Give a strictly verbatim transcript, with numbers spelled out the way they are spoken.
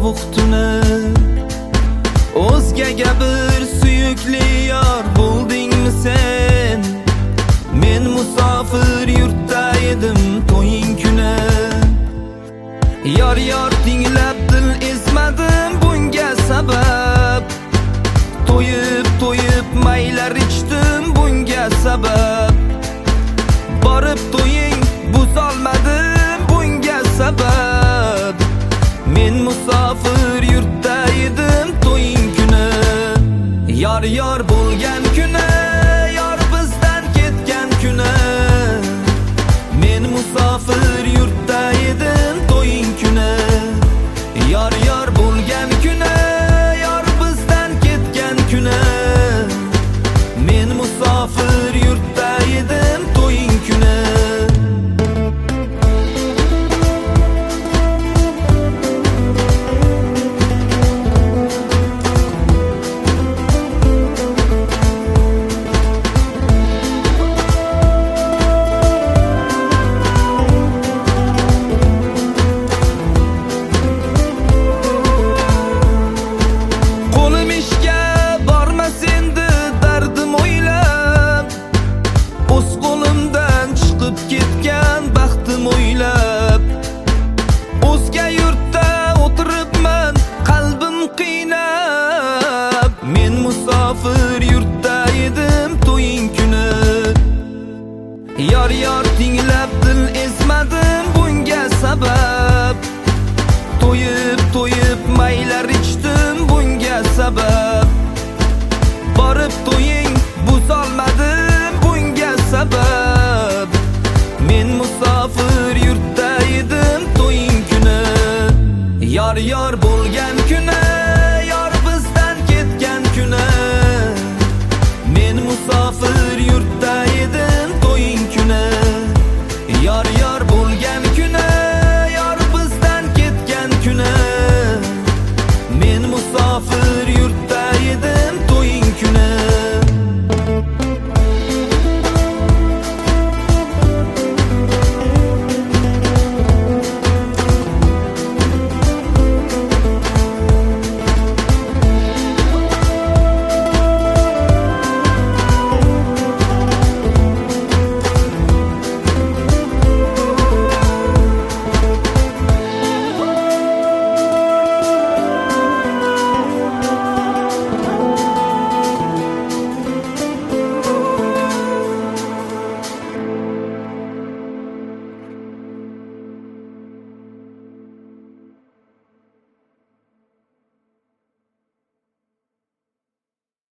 sovuq tuni. O'zgaga bir suyukli yor bo'ldingmi sen? Men musofir yurtda edim to'ying kuni. Yor yor tinglab dil ezmadim bunga sabab. To'yib to'yib maylar ichdim bunga sabab. Borib to'ying buzolmadim bunga sabab. Men musofir yurtda edim to'ying kuni. Yor yor bo'lgan kuni, yor bizdan ketgan kuni. Men musofir yurtda edim to'ying kuni. Yor yor bo'lgan kuni, yor bizdan ketgan kuni. Men musofir yurtda edim to'ying kuni. Ketgan baxtim o'ylab, o'zga yurtda o'tiribman qalbim qiynab. Men musofir yurtda edim to'ying kuni. Yor yor tinglab dil ezmadim bunga sabab. To'yib to'yib maylar ichdim bunga sabab. Borib to'ying buzolmadim bunga sabab. Men musofir yurtda edim to'ying kuni. Yor yor bo'lgan kuni, yor bizdan ketgan kuni. Men musofir yurtda edim to'ying kuni. Yor